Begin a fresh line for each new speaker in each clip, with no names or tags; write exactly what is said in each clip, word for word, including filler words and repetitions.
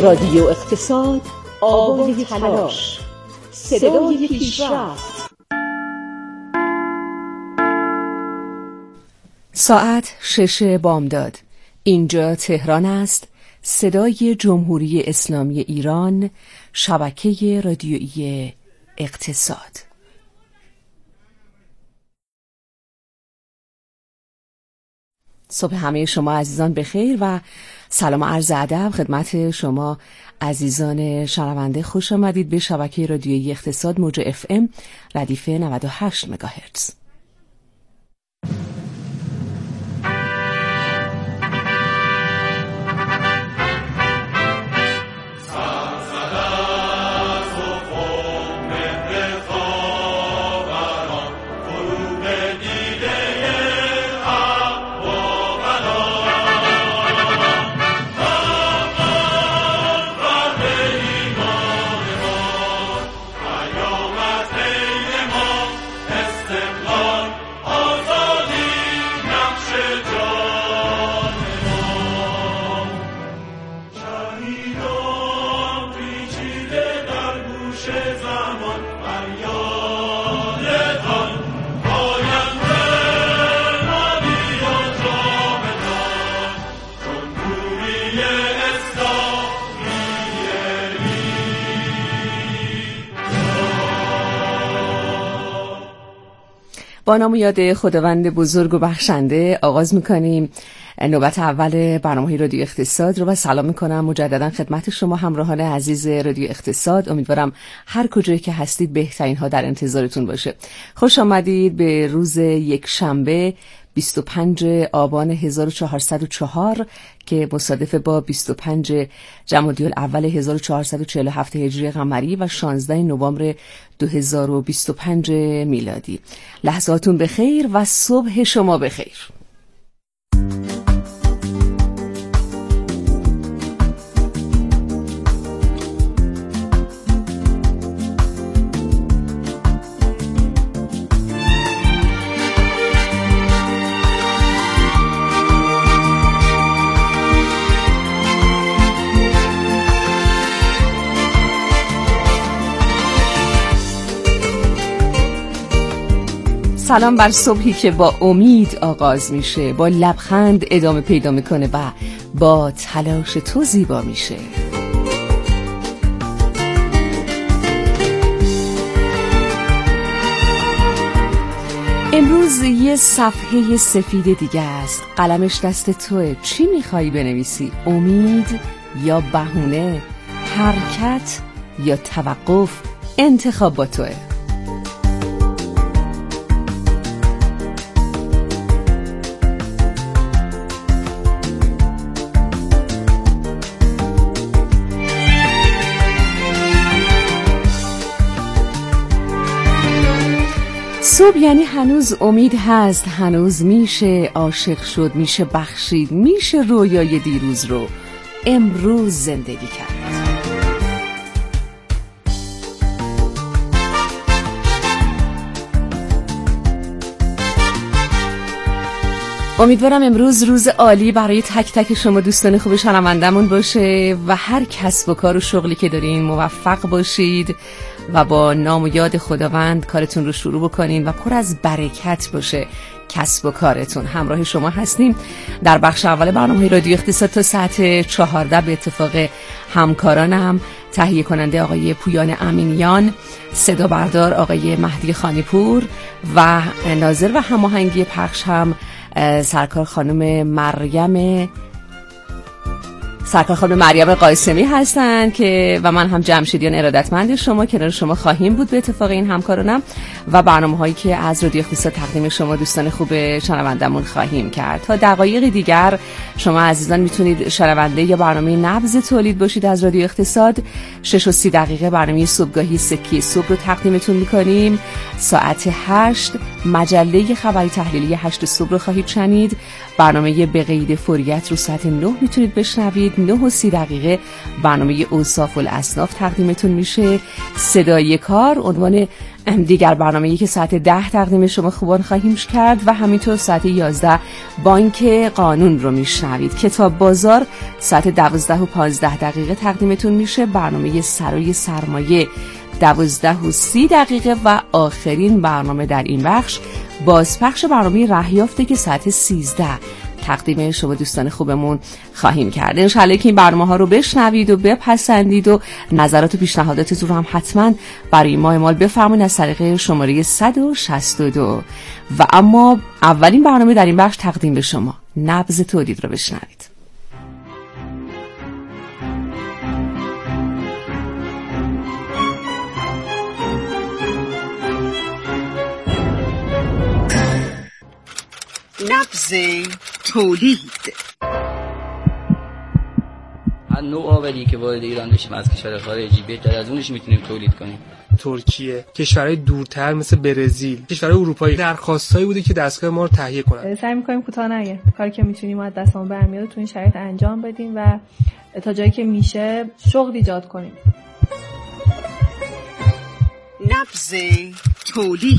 رادیو اقتصاد، آوای تلاش، صدای پیشرفت.
ساعت شش بامداد. اینجا تهران است. صدای جمهوری اسلامی ایران، شبکه رادیویی اقتصاد. صبح همه شما عزیزان بخیر و سلام و عرض ادب خدمت شما عزیزان شنونده. خوش آمدید به شبکه رادیویی اقتصاد موج اف ام ردیف نود و هشت مگاهرتز. با نام و یاد خداوند بزرگ و بخشنده آغاز میکنیم نوبت اول برنامه رادیو اقتصاد رو و سلام میکنم مجددا خدمت شما همراهان عزیز رادیو اقتصاد. امیدوارم هر کجایی که هستید بهترین ها در انتظارتون باشه. خوش آمدید به روز یک شنبه بیست و پنجم آبان هزار و چهارصد و چهار که مصادف با بیست و پنجم جمادی الاول هزار و چهارصد و چهل و هفت هجری قمری و شانزدهم نوامبر دو هزار و بیست و پنج میلادی. لحظاتون بخیر و صبح شما بخیر. سلام بر صبحی که با امید آغاز میشه، با لبخند ادامه پیدا میکنه و با تلاش تو زیبا میشه. امروز یه صفحه سفید دیگه است. قلمش دست توه. چی میخوایی بنویسی؟ امید یا بهونه؟ حرکت یا توقف؟ انتخاب با توه. صبح یعنی هنوز امید هست، هنوز میشه عاشق شد، میشه بخشید، میشه رویای دیروز رو امروز زندگی کرد. امیدوارم امروز روز عالی برای تک تک شما دوستان خوب شنوندمون باشه و هر کسب و کار و شغلی که دارین موفق باشید و با نام و یاد خداوند کارتون رو شروع بکنین و پر از برکت باشه کسب و کارتون. همراه شما هستیم در بخش اول برنامه رادیو اقتصاد تا ساعت چهارده به اتفاق همکارانم، تهیه کننده آقای پویان امینیان، صدا بردار آقای مهدی خانیپور و ناظر و هماهنگی پخش هم سرکار خانم مریم سرکار خانم مریم قاسمی هستن که و من هم جمشیدیان ارادتمند شما کنار شما خواهیم بود به اتفاق این همکارانم و برنامه هایی که از رادیو اقتصاد تقدیم شما دوستان خوب شنوندمون خواهیم کرد. تا دقایق دیگر شما عزیزان میتونید شنونده یا برنامه نبض تولید باشید از رادیو اقتصاد. شش و سی دقیقه برنامه صبحگاهی سکه صبح رو تقدیمتون میکنیم. ساعت هشت مجله خبری تحلیلی هشت صبح رو خواهید شنید. برنامه به قید فوریت رو ساعت نه میتونید بشنوید. نه و سی دقیقه برنامه اوصاف الاصناف تقدیمتون میشه. صدای کار عنوان دیگر برنامه‌ای که ساعت ده تقدیم شما خوبان خواهیم کرد و همینطور ساعت یازده بانک قانون رو میشنوید. کتاب بازار ساعت دوازده و پانزده دقیقه تقدیمتون میشه. برنامه سرای سرمایه دوازده و سی دقیقه و آخرین برنامه در این بخش بازپخش برنامه رهیافته که ساعت سیزده تقدیم شما دوستان خوبمون خواهیم کرد. انشالله که این برنامه ها رو بشنوید و بپسندید و نظرات و پیشنهاداتتون رو هم حتما برای ما اعمال بفرمایید از طریق شماره صد و شصت و دو. و اما اولین برنامه در این بخش تقدیم به شما نبض تولید رو بشنوید.
نبض تولید.
هر نوع آوری که وارد ایران بشیم از کشور خارجی بهتر از اونش میتونیم تولید کنیم.
ترکیه، کشورهای دورتر مثل برزیل، کشورهای اروپایی درخواستایی بوده که دستگاه ما رو تهیه کنن.
سعی می‌کنیم کوتاه نگه. کاری که میتونیم از دستمون برمیاد تو این شرایط انجام بدیم و تا جایی که میشه شغل ایجاد کنیم.
نبض تولید.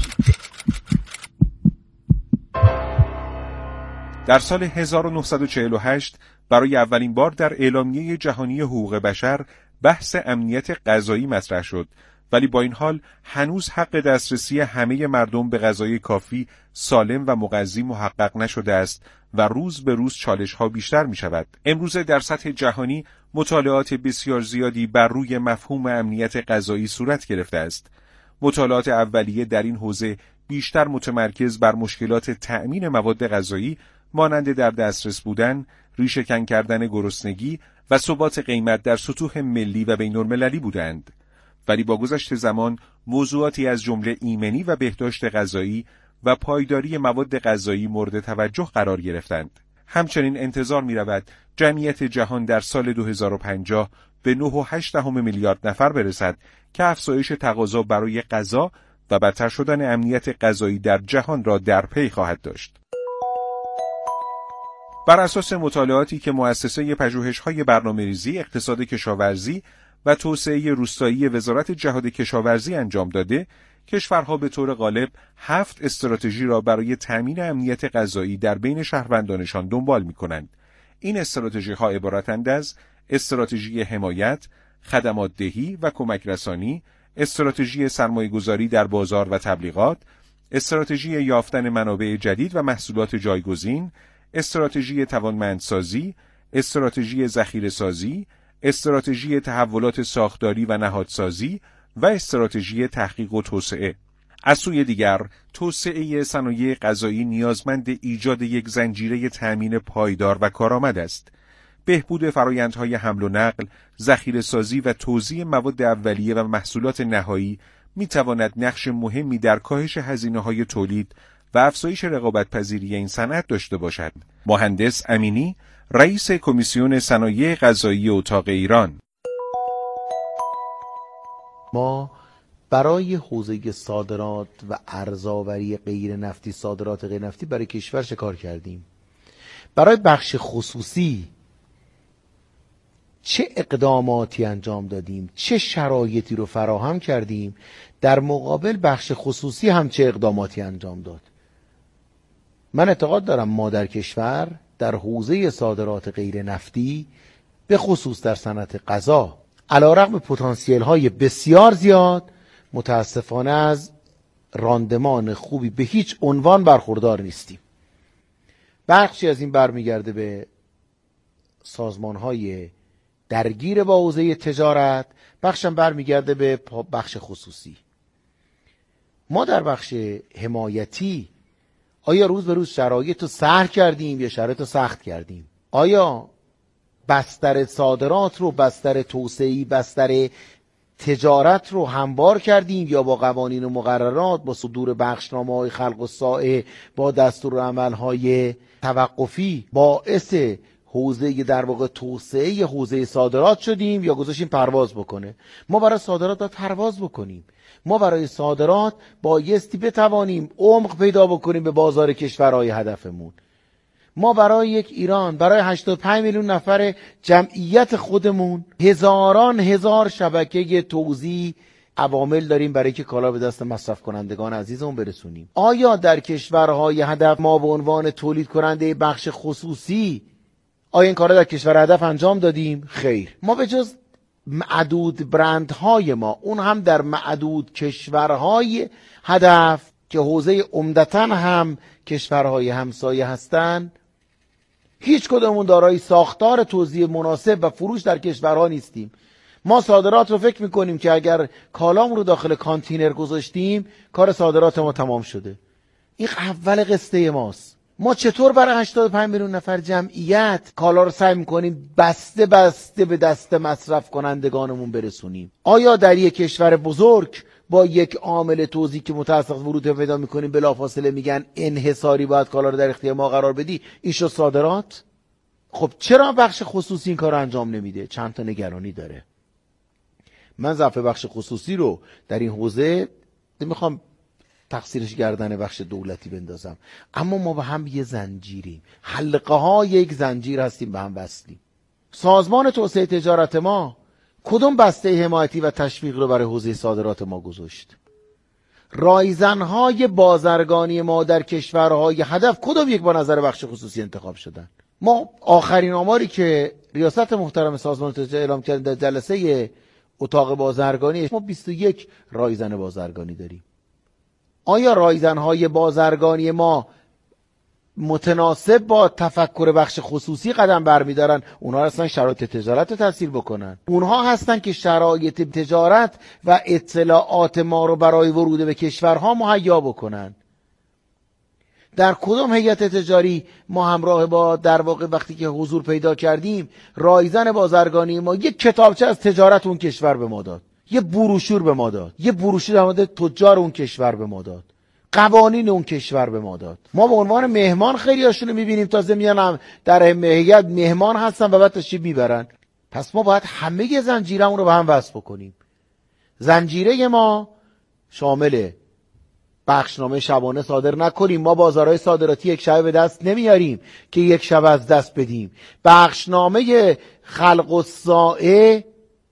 در سال هزار و نهصد و چهل و هشت برای اولین بار در اعلامیه جهانی حقوق بشر بحث امنیت غذایی مطرح شد، ولی با این حال هنوز حق دسترسی همه مردم به غذای کافی، سالم و مغذی محقق نشده است و روز به روز چالش‌ها بیشتر می‌شود. امروزه در سطح جهانی مطالعات بسیار زیادی بر روی مفهوم امنیت غذایی صورت گرفته است. مطالعات اولیه در این حوزه بیشتر متمرکز بر مشکلات تأمین مواد غذایی مانند در دسترس بودن، ریشه‌کن کردن گرسنگی و ثبات قیمت در سطوح ملی و بین‌المللی بودند. ولی با گذشت زمان موضوعاتی از جمله ایمنی و بهداشت غذایی و پایداری مواد غذایی مورد توجه قرار گرفتند. همچنین انتظار می‌رود جمعیت جهان در سال دو هزار و پنجاه به نه و هشت دهم میلیارد نفر برسد که افزایش تقاضا برای غذا و بدتر شدن امنیت غذایی در جهان را در پی خواهد داشت. بر اساس مطالعاتی که مؤسسه پژوهش‌های برنامه‌ریزی اقتصاد کشاورزی و توسعه روستایی وزارت جهاد کشاورزی انجام داده، کشورها به طور غالب هفت استراتژی را برای تأمین امنیت غذایی در بین شهروندانشان دنبال می‌کنند. این استراتژی‌ها عبارتند از استراتژی حمایت، خدمات دهی و کمک رسانی، استراتژی سرمایه‌گذاری در بازار و تبلیغات، استراتژی یافتن منابع جدید و محصولات جایگزین، استراتژی توانمندسازی، استراتژی ذخیره‌سازی، استراتژی تحولات ساختاری و نهادسازی و استراتژی تحقیق و توسعه. از سوی دیگر، توسعه صنایع غذایی نیازمند ایجاد یک زنجیره تأمین پایدار و کارآمد است. بهبود فرآیندهای حمل و نقل، ذخیره‌سازی و توزیع مواد اولیه و محصولات نهایی می‌تواند نقش مهمی در کاهش هزینه‌های تولید و افزایش رقابت‌پذیری این صنعت داشته باشد. مهندس امینی، رئیس کمیسیون صنایع غذایی اتاق ایران:
ما برای حوزه صادرات و ارزآوری غیر نفتی، صادرات غیر نفتی برای کشور چه کار کردیم؟ برای بخش خصوصی چه اقداماتی انجام دادیم؟ چه شرایطی رو فراهم کردیم؟ در مقابل بخش خصوصی هم چه اقداماتی انجام داد؟ من اعتقاد دارم ما در کشور در حوزه صادرات غیر نفتی به خصوص در صنعت غذا علیرغم پتانسیل های بسیار زیاد متاسفانه از راندمان خوبی به هیچ عنوان برخوردار نیستیم. بخشی از این برمیگرده به سازمان های درگیر با حوزه تجارت، بخشم برمیگرده به بخش خصوصی. ما در بخش حمایتی آیا روز به روز شرایط رو سهل کردیم یا شرایط رو سخت کردیم؟ آیا بستر صادرات رو، بستر توسعه‌ای، بستر تجارت رو هموار کردیم یا با قوانین و مقررات، با صدور بخشنامه‌های خلق و سائه، با دستورالعمل‌های توقفی باعث حوزه در واقع توسعه حوزه صادرات شدیم یا گذاشتیم پرواز بکنه؟ ما برای صادرات باید پرواز بکنیم. ما برای صادرات بایستی بتوانیم عمق پیدا بکنیم به بازار کشورهای هدفمون. ما برای یک ایران، برای هشتاد و پنج میلیون نفر جمعیت خودمون هزاران هزار شبکه توزیع عوامل داریم برای که کالا به دست مصرف کنندگان عزیزمون برسونیم. آیا در کشورهای هدف ما به عنوان تولید کننده بخش خصوصی آیا این کارا در کشور هدف انجام دادیم؟ خیر. ما به جز معدود برندهای ما، اون هم در معدود کشورهای هدف که حوزه عمدتاً هم کشورهای همسایه هستند، هیچ کدومون دارای ساختار توزیع مناسب و فروش در کشورها نیستیم. ما صادرات رو فکر میکنیم که اگر کالام رو داخل کانتینر گذاشتیم کار صادرات ما تمام شده. این اول قصه ماست. ما چطور برای هشتاد و پنج میلیون نفر جمعیت کالا رو سعی میکنیم بسته بسته به دست مصرف کنندگانمون برسونیم؟ آیا در یک کشور بزرگ با یک عامل توزیع که متأسف ورود پیدا میکنیم بلافاصله میگن انحصاری باید کالا رو در اختیار ما قرار بدی، این شد صادرات؟ خب چرا بخش خصوصی این کار رو انجام نمیده؟ چند تا نگرانی داره. من ضعف بخش خصوصی رو در این حوزه نمیخوام تقصیرش گردن بخش دولتی بندازم، اما ما به هم یه زنجیریم، حلقه های یک زنجیر هستیم، به هم وصلیم. سازمان توسعه تجارت ما کدوم بسته حمایتی و تشویق رو برای حوزه صادرات ما گذاشت؟ رایزنهای بازرگانی ما در کشورهای هدف کدوم یک با نظر بخش خصوصی انتخاب شدن؟ ما آخرین آماری که ریاست محترم سازمان تجارت اعلام کرد در جلسه اتاق بازرگانی، ما بیست و یک رایزن بازرگانی داریم. آیا رایزنهای بازرگانی ما متناسب با تفکر بخش خصوصی قدم برمیدارن؟ اونها هستن شرایط تجارت رو تسهیل بکنن، اونها هستن که شرایط تجارت و اطلاعات ما رو برای ورود به کشورها مهیا بکنن. در کدوم هیئت تجاری ما همراه با در واقع وقتی که حضور پیدا کردیم رایزن بازرگانی ما یک کتابچه از تجارت اون کشور به ما داد، یه بروشور به ما داد، یه بروشور در مورد تجار اون کشور به ما داد، قوانین اون کشور به ما داد. ما به عنوان مهمان خیلی هاشون رو میبینیم تازه میانم در هیئت مهمان هستن و بعد تشریف میبرن. پس ما باید همه زنجیرمون رو به هم وصل بکنیم. زنجیره ما شامل بخشنامه شبانه صادر نکنیم. ما بازارهای صادراتی یک شبه به دست نمیاریم که یک شب از دست بدیم. بخشنامه خلق الساعه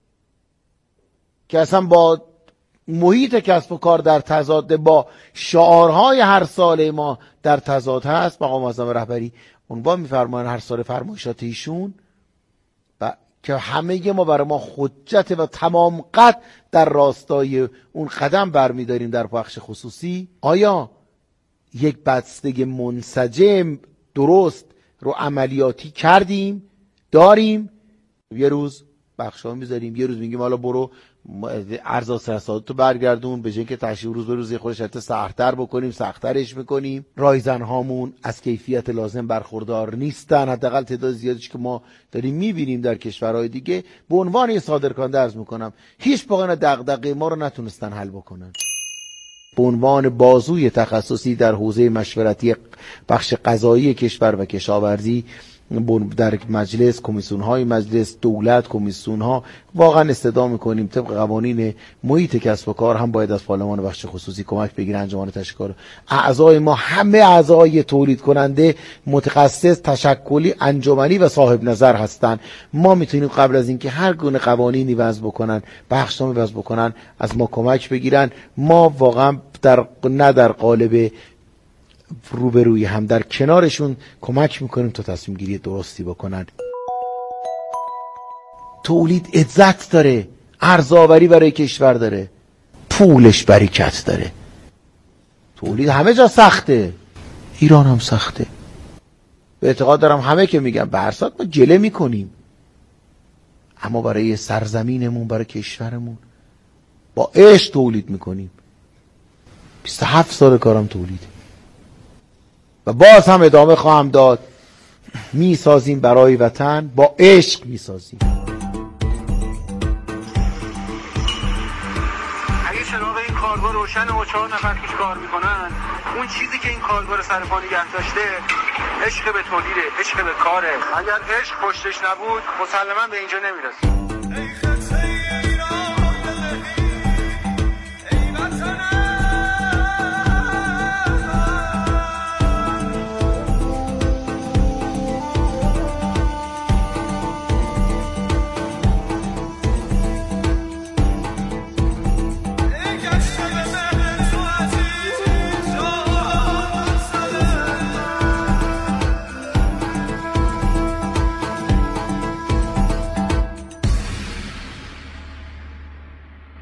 که اصلا با محیط کسب و کار در تضاد، با شعارهای هر ساله ما در تضاد هست. مقام معظم رهبری عنوان می‌فرمایند هر سال فرمایشات ایشون و که همه ما برای ما حجت و تمام قد در راستای اون قدم برمی‌داریم در بخش خصوصی. آیا یک بسته منسجم درست رو عملیاتی کردیم؟ داریم؟ یه روز بخشا میذاریم، یه روز میگیم حالا برو ارزا سرسادت رو برگردون، به جای که تشریف روز به روز خودش حتی سخت‌تر بکنیم سخت‌ترش میکنیم. رایزن هامون از کیفیت لازم برخوردار نیستن، حداقل تعداد زیادیش که ما داریم میبینیم در کشورهای دیگه. به عنوان یه صادرکننده عرض میکنم هیچ واقعا دغدغه ما رو نتونستن حل بکنن. به عنوان بازوی تخصصی در حوزه مشورتی بخش قضایی کشور و کشاورزی در مجلس، کمیسیون های مجلس، دولت، کمیسیون ها واقعا استدعا میکنیم طبق قوانین محیط کسب و کار هم باید از پارلمان بخش خصوصی کمک بگیره انجمن تشکیل. اعضای ما همه اعضای تولید کننده متخصص، تشکلی، انجمنی و صاحب نظر هستند. ما میتونیم قبل از اینکه هر گونه قوانینی وضع بکنن، بخشنامه وضع بکنن، از ما کمک بگیرن. ما واقعا در نه در قالب روبروی هم در کنارشون کمک میکنیم تا تصمیم گیری درستی بکنن. تولید عزت داره، ارزآوری برای کشور داره، پولش برکت داره. تولید همه جا سخته، ایران هم سخته. به اعتقاد دارم همه که میگن به هر ساعت ما گله میکنیم، اما برای سرزمینمون، برای کشورمون با عشق تولید میکنیم. بیست و هفت سال کارم تولیده و باز هم ادامه خواهم داد. میسازیم برای وطن، با عشق میسازیم.
اگه چراغ این کارگاه روشن و چهار نفر توش کار میکنن، اون چیزی که این کارگاه رو سر پا نگه داشته عشق به تولیده، عشق به کاره. اگر عشق پشتش نبود مسلما به اینجا نمیرسیم.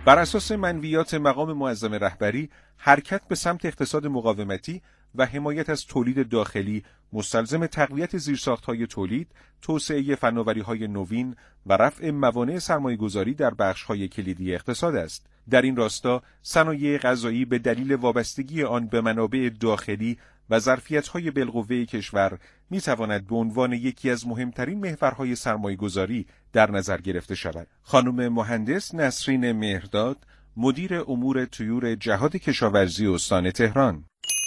بر اساس منویات مقام معظم رهبری، حرکت به سمت اقتصاد مقاومتی و حمایت از تولید داخلی مستلزم تقویت زیرساخت‌های تولید، توسعه فناوری‌های نوین و رفع موانع سرمایه‌گذاری در بخش‌های کلیدی اقتصاد است. در این راستا، صنایع غذایی به دلیل وابستگی آن به منابع داخلی و ظرفیت‌های بالقوه کشور می‌تواند به عنوان یکی از مهمترین محورهای سرمایه‌گذاری در نظر گرفته شود. خانم مهندس نسرین مهرداد، مدیر امور طیور جهاد کشاورزی استان تهران: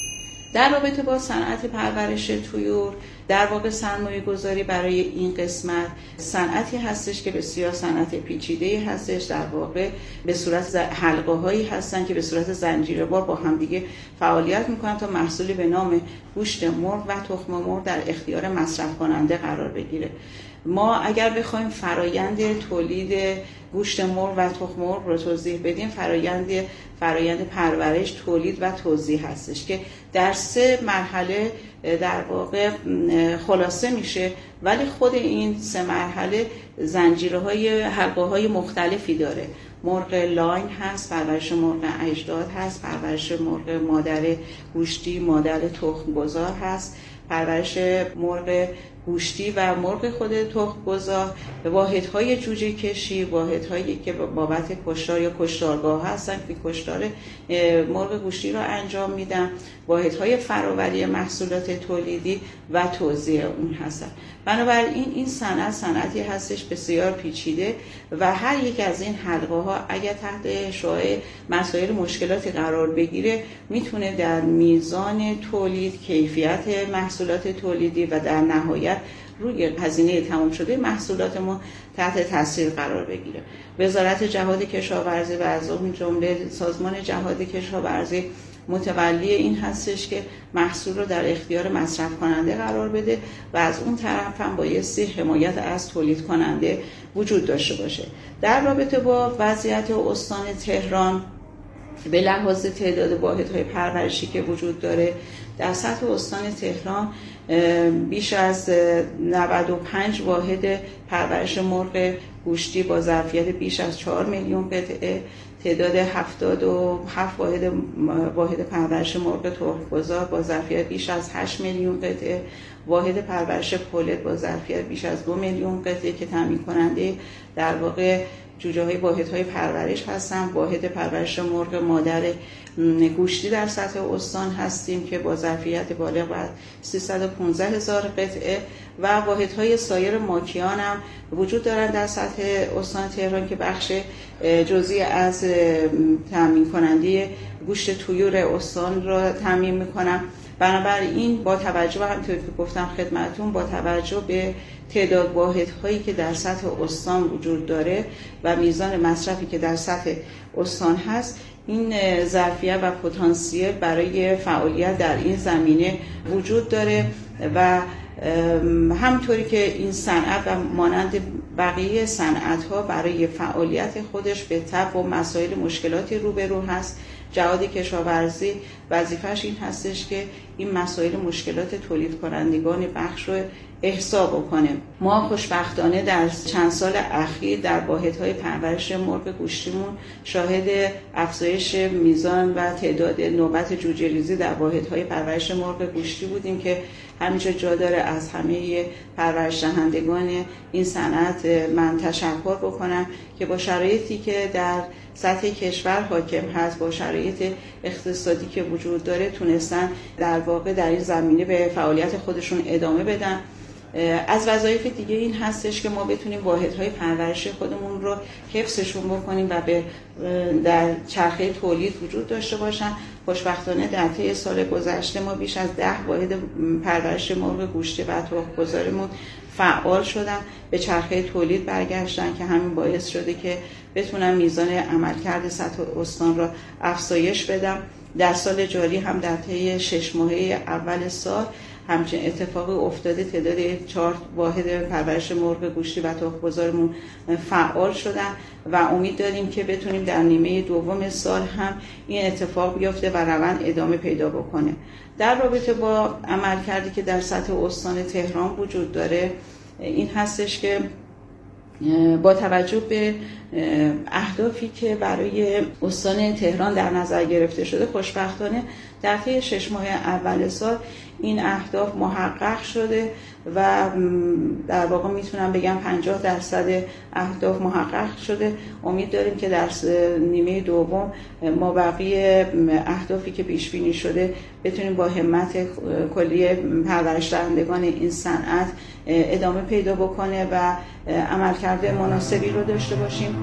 در رابطه با صنعت پرورش طیور، در واقع سرمایه گذاری برای این قسمت صنعتی هستش که بسیار صنعت پیچیده‌ای هستش. در واقع به صورت حلقه هایی هستن که به صورت زنجیره‌وار با هم دیگه فعالیت میکنن تا محصولی به نام گوشت مرغ و تخم مرغ در اختیار مصرف کننده قرار بگیره. ما اگر بخوایم فرایند تولید گوشت مرغ و تخم مرغ رو توضیح بدیم، فرایند فرایند پرورش، تولید و توزیع هستش که در سه مرحله در واقع خلاصه میشه، ولی خود این سه مرحله زنجیرهای حلقه‌های مختلفی داره. مرغ لاین هست، پرورش مرغ اجداد هست، پرورش مرغ مادر گوشتی، مادر تخم گذار هست، پرورش مرغ گوشتی و مرغ خود تخم گذار، واحدهای جوجه کشی، واحدهایی که بابت کشتار یا کشتارگاه هستن که کشتار مرغ گوشتی رو انجام میدن، واحدهای فراوری محصولات تولیدی و توزیع اون هستن. بنابراین این صنعت صنعتی هستش بسیار پیچیده و هر یک از این حلقه ها اگر تحت شعاع مسائل مشکلاتی قرار بگیره، میتونه در میزان تولید، کیفیت محصولات تولیدی و در نهایت روی هزینه تمام شده محصولات ما تحت تاثیر قرار بگیره. وزارت جهاد کشاورزی و از اون جمله سازمان جهاد کشاورزی متولی این هستش که محصول رو در اختیار مصرف کننده قرار بده و از اون طرف هم بایستی حمایت از تولید کننده وجود داشته باشه. در رابطه با وضعیت استان تهران به لحاظ تعداد واحدهای پرورشی که وجود داره، در سطح استان تهران بیش از نود و پنج واحد پرورش مرغ گوشتی با ظرفیت بیش از چهار میلیون قطعه، تعداد هفتاد و هفت واحد واحد پرورش مرغ تخم‌گذار با ظرفیت بیش از هشت میلیون قطعه، واحد پرورش پولت با ظرفیت بیش از دو میلیون قطعه که تامین کننده در واقع جوجه های واحد های پرورش هستن. واحد پرورش مرغ مادر گوشتی در سطح استان هستیم که با ظرفیت بالغ بر سیصد و پانزده هزار قطعه و واحد های سایر ماکیان هم وجود دارند در سطح استان تهران که بخش جزئی از تامین کننده گوشت طیور استان را تامین میکنن. بنابراین با توجه همونطور که گفتم خدمتتون، با توجه به تعداد واحدهایی که در سطح استان وجود داره و میزان مصرفی که در سطح استان هست، این ظرفیت و پتانسیل برای فعالیت در این زمینه وجود داره و همطوری که این صنعت و مانند بقیه صنعت‌ها برای فعالیت خودش به تبع و مسائل مشکلاتی روبرو هست، جهاد کشاورزی وظیفه‌اش این هستش که این مسائل مشکلات تولید کنندگان بخش رو احصا بکنه. ما خوشبختانه در چند سال اخیر در واحدهای پرورش مرغ گوشتیمون شاهد افزایش میزان و تعداد نوبت جوجه ریزی در واحدهای پرورش مرغ گوشتی بودیم که همینجا جا داره از همه پرورش دهندگان این صنعت من تشکر بکنم که با شرایطی که در سطح کشور حاکم هست، با شرایط اقتصادی که وجود داره، تونستن در واقع در این زمینه به فعالیت خودشون ادامه بدن. از وظایف دیگه این هستش که ما بتونیم واحدهای پرورش خودمون رو حفظشون بکنیم و به در چرخه تولید وجود داشته باشن. خوشبختانه در طی سال گذشته ما بیش از ده واحد پرورش مرغ گوشتی و تخم‌گذارمون فعال شدن، به چرخه تولید برگشتن که همین باعث شده که بتونن میزان عملکرد سطح استان را افزایش بدن. در سال جاری هم در طی شش ماهه اول سال همچنین اتفاقی افتاده، تعداد چهار واحد پرورش مرغ گوشتی و تخم‌گذارمون فعال شدن و امید داریم که بتونیم در نیمه دوم سال هم این اتفاق بیفته و روند ادامه پیدا بکنه. در رابطه با عملکردی که در سطح استان تهران وجود داره این هستش که با توجه به اهدافی که برای استان تهران در نظر گرفته شده، خوشبختانه در طی شش ماه اول سال این اهداف محقق شده و در واقع میتونم بگم پنجاه درصد اهداف محقق شده. امید داریم که در نیمه دوم ما بقیه اهدافی که پیش بینی شده بتونیم با همت کلیه پرورش دهندگان این صنعت ادامه پیدا بکنه و عملکرد مناسبی رو داشته باشیم.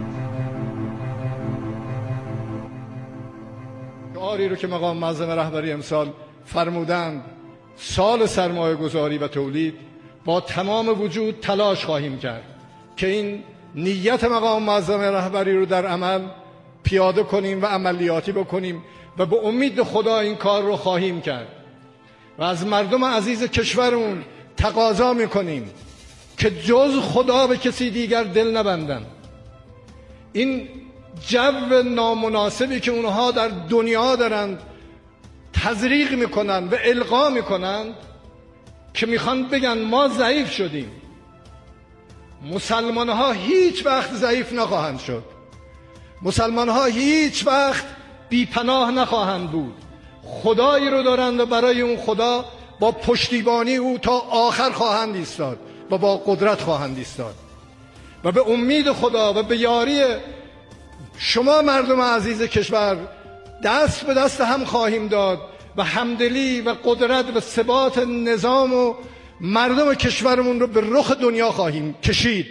شعاری رو که مقام معظم رهبری امسال فرمودند، سال سرمایه گذاری و تولید، با تمام وجود تلاش خواهیم کرد که این نیت مقام معظم رهبری رو در عمل پیاده کنیم و عملیاتی بکنیم و به امید خدا این کار رو خواهیم کرد و از مردم عزیز کشورمون تقاضا میکنیم که جز خدا به کسی دیگر دل نبندن. این جو نامناسبی که اونها در دنیا دارند تزریق میکنن و القا میکنن که میخوان بگن ما ضعیف شدیم، مسلمان ها هیچ وقت ضعیف نخواهند شد، مسلمان ها هیچ وقت بی پناه نخواهند بود. خدایی رو دارند و برای اون خدا با پشتیبانی او تا آخر خواهند ایستاد و با قدرت خواهند ایستاد و به امید خدا و به یاری شما مردم عزیز کشور دست به دست هم خواهیم داد و همدلی و قدرت و ثبات نظام و مردم کشورمون رو به رخ دنیا خواهیم کشید.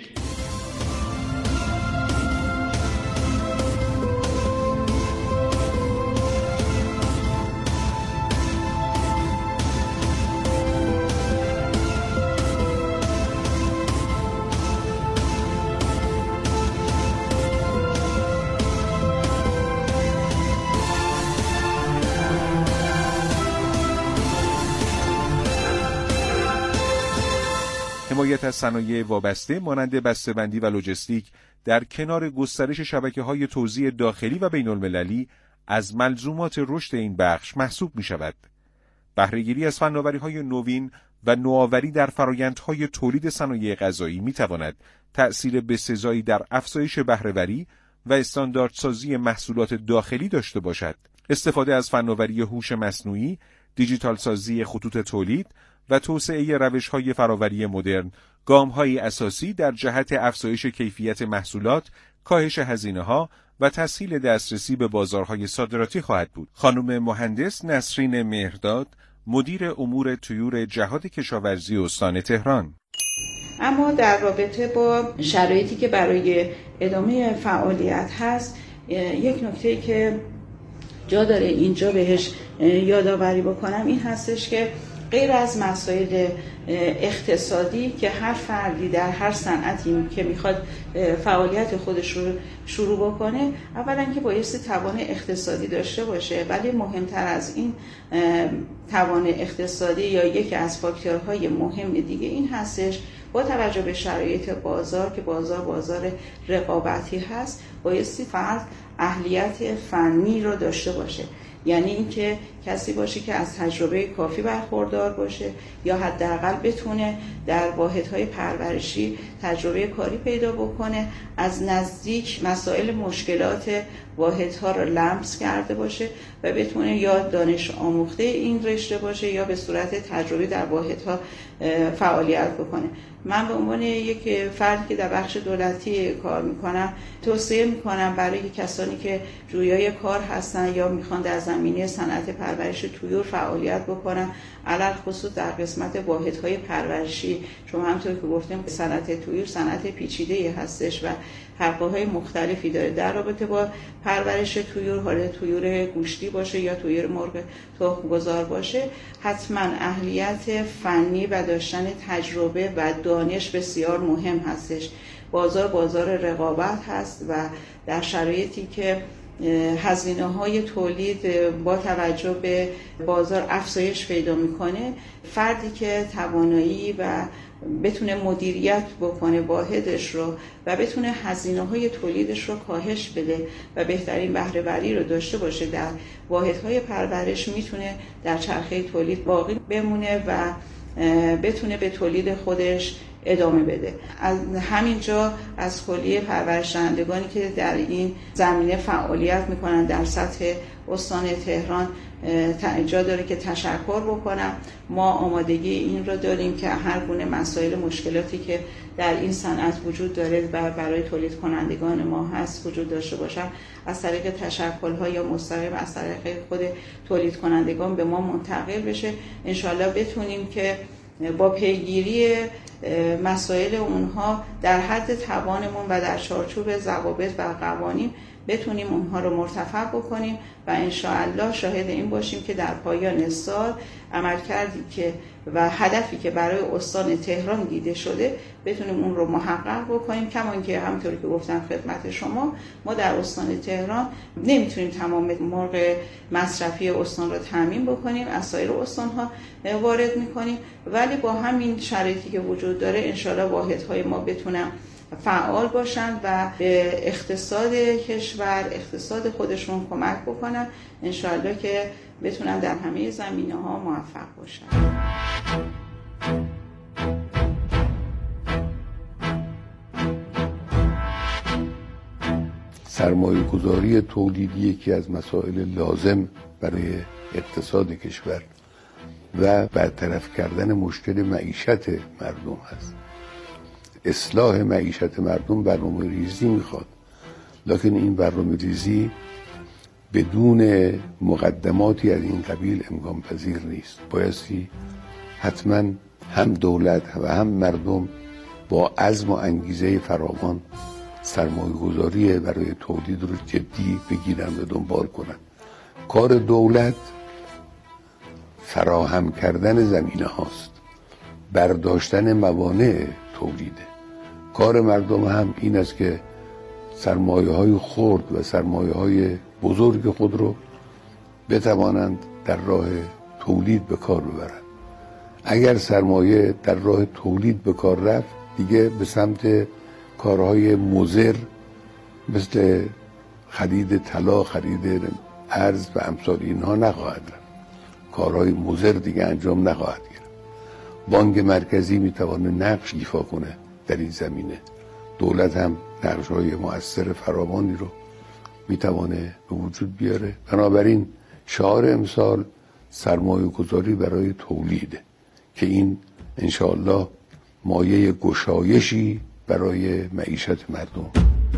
حمایت از صنایع وابسته مانند بسته‌بندی و لوجستیک در کنار گسترش شبکه‌های توزیع داخلی و بین‌المللی از ملزومات رشد این بخش محسوب می‌شود. بهره‌گیری از فناوری‌های نوین و نوآوری در فرآیندهای تولید صنایع غذایی می‌تواند تأثیر بسزایی در افزایش بهره‌وری و استانداردسازی محصولات داخلی داشته باشد. استفاده از فناوری هوش مصنوعی، دیجیتال سازی خطوط تولید و توسعه روش‌های فراوری مدرن گام‌های اساسی در جهت افزایش کیفیت محصولات، کاهش هزینه‌ها و تسهیل دسترسی به بازارهای صادراتی خواهد بود. خانم مهندس نسرین مهرداد، مدیر امور طیور جهاد کشاورزی استان تهران:
اما در رابطه با شرایطی که برای ادامه فعالیت هست، یک نکته‌ای که جا داره اینجا بهش یادآوری بکنم این هستش که غیر از مسائل اقتصادی که هر فردی در هر صنعتی که میخواد فعالیت خودش رو شروع بکنه، اولا که بایستی توان اقتصادی داشته باشه، ولی مهمتر از این توان اقتصادی یا یکی از فاکتورهای مهم دیگه این هستش با توجه به شرایط بازار که بازار بازار رقابتی هست، بایستی فرد اهلیت فنی رو داشته باشه. یعنی اینکه کسی باشه که از تجربه کافی برخوردار باشه یا حداقل بتونه در واحدهای پرورشی تجربه کاری پیدا بکنه، از نزدیک مسائل مشکلات واحدها رو لمس کرده باشه و بتونه یا دانش آموخته این رشته باشه یا به صورت تجربی در واحدها فعالیت بکنه. من به عنوان یک فردی که در بخش دولتی کار میکنم توصیه میکنم برای کسانی که جویای کار هستن یا میخوان در زمینه صنعت پرورش طیور فعالیت بکنن، علل خصوص در قسمت واحدهای پرورشی، چون همونطور که گفتم صنعت طیور صنعت پیچیده‌ای هستش و حلقه‌های مختلفی داره. در رابطه با پرورش طیور، حالا طیور گوشتی باشه یا طیور مرغ تخم‌گذار باشه، حتما اهلیت فنی و داشتن تجربه و دانش بسیار مهم هستش. بازار بازار رقابت هست و در شرایطی که هزینه‌های تولید با توجه به بازار افزایش پیدا میکنه، فردی که توانایی و بتونه مدیریت بکنه واحدش رو و بتونه هزینه‌های تولیدش رو کاهش بده و بهترین بهره‌وری رو داشته باشه در واحدهای پرورش، میتونه در چرخه تولید باقی بمونه و بتونه به تولید خودش ادامه بده. از همینجا از کلیه پرورشدهندگانی که در این زمینه فعالیت میکنن در سطح استان تهران جا داره که تشکر بکنم. ما آمادگی این رو داریم که هر گونه مسائل مشکلاتی که در این صنعت وجود داره و برای تولید کنندگان ما هست وجود داشته باشن از طریق تشکل‌ها یا مستقیم از طریق خود تولید کنندگان به ما منتقل بشه. انشالله بتونیم که با پیگیری مسائل اونها در حد توانمون و در چارچوب ضوابط و قوانین بتونیم اونها رو مرتفع بکنیم و انشاءالله شاهد این باشیم که در پایان سال عملکردی که و هدفی که برای استان تهران دیده شده بتونیم اون رو محقق بکنیم. کما که همونطوری که گفتم خدمت شما، ما در استان تهران نمیتونیم تمام مرغ مصرفی استان رو تامین بکنیم، از سایر استان‌ها وارد میکنیم، ولی با همین شرایطی که وجود داره انشاءالله واحدهای ما بتونن فعال باشن و به اقتصاد کشور، اقتصاد خودشون کمک بکنن. انشاءالله که بتونن در همه زمینه‌ها موفق باشن.
سرمایه گذاری تولیدی یکی از مسائل لازم برای اقتصاد کشور و برطرف کردن مشکل معیشت مردم هست. اصلاح معیشت مردم برنامه ریزی میخواد، لکن این برنامه ریزی بدون مقدماتی از این قبیل امکان پذیر نیست. بایستی حتما هم دولت و هم مردم با عزم و انگیزه فراوان سرمایه گذاری برای تولید رو جدی بگیرن و دنبال کنن. کار دولت فراهم کردن زمینه هاست، برداشتن موانع تولیده. کار مردم هم این است که سرمایه های خرد و سرمایه های بزرگ خود رو بتوانند در راه تولید به کار ببرند. اگر سرمایه در راه تولید به کار رفت، دیگه به سمت کارهای مضر مثل خرید طلا، خرید ارز و امثال اینها نخواهد رفت. کارهای مضر دیگه انجام نخواهد گرفت. بانک مرکزی میتونه نقش ایفا کنه در این زمینه. دولت هم نقش‌های مؤثر فراوانی رو میتونه به وجود بیاره. بنابراین شعار امسال سرمایه گذاری برای تولیده که این انشاءالله مایه گشایشی برای معیشت مردم.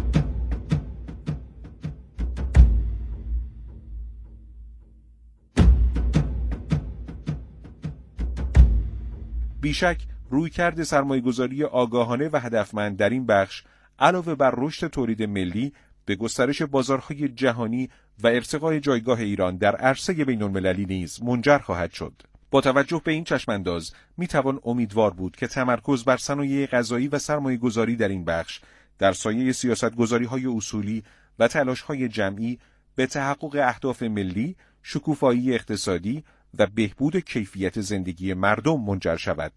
بیشک رویکرد سرمایه‌گذاری آگاهانه و هدفمند در این بخش علاوه بر رشد تولید ملی به گسترش بازارهای جهانی و ارتقای جایگاه ایران در عرصه بین‌المللی نیز منجر خواهد شد. با توجه به این چشمانداز میتوان امیدوار بود که تمرکز بر صنایع غذایی و سرمایه‌گذاری در این بخش در سایه سیاست‌گذاری‌های اصولی و تلاش‌های جمعی به تحقق اهداف ملی، شکوفایی اقتصادی و بهبود کیفیت زندگی مردم منجر شود.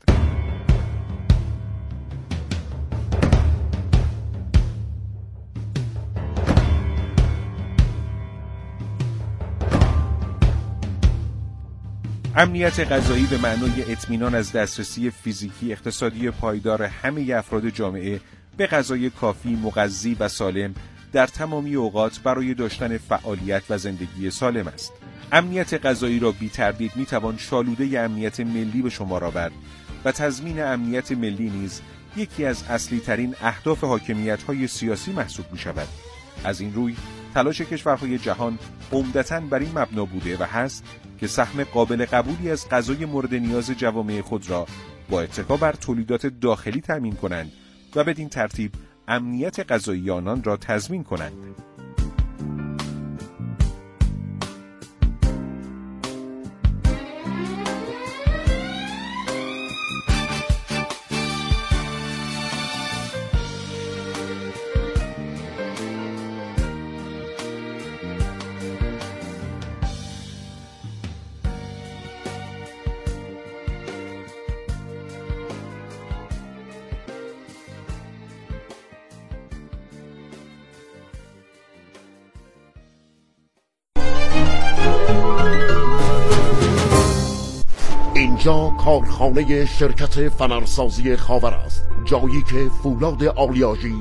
امنیت غذایی به معنای اطمینان از دسترسی فیزیکی اقتصادی پایدار همه افراد جامعه به غذای کافی، مغذی و سالم در تمامی اوقات برای داشتن فعالیت و زندگی سالم است. امنیت غذایی را بی تردید می توان شالوده امنیت ملی به شمار آورد و تضمین امنیت ملی نیز یکی از اصلی ترین اهداف حاکمیت های سیاسی محسوب می شود. از این روی تلاش کشورهای جهان عمدتاً بر این مبنا بوده و هست که سهم قابل قبولی از غذای مورد نیاز جوامع خود را با اتکا بر تولیدات داخلی تامین کنند و بدین ترتیب امنیت غذایی آنان را تضمین کنند.
اینجا کارخانه شرکت فنرسازی خاور است، جایی که فولاد آلیاژی